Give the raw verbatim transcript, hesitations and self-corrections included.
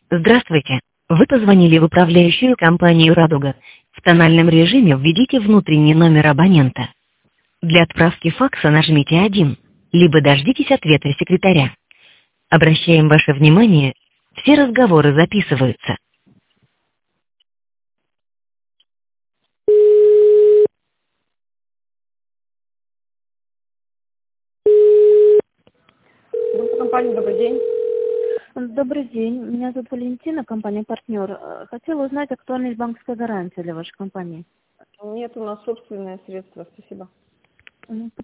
Здравствуйте. Вы позвонили в управляющую компанию «Радуга». В тональном режиме введите внутренний номер абонента. Для отправки факса нажмите один, либо дождитесь ответа секретаря. Обращаем ваше внимание, все разговоры записываются. Группа компании «Добрый день». Добрый день. Меня зовут Валентина, компания «Партнер». Э, Хотела узнать актуальность банковской гарантии для вашей компании. Нет у нас собственные средства, спасибо. М,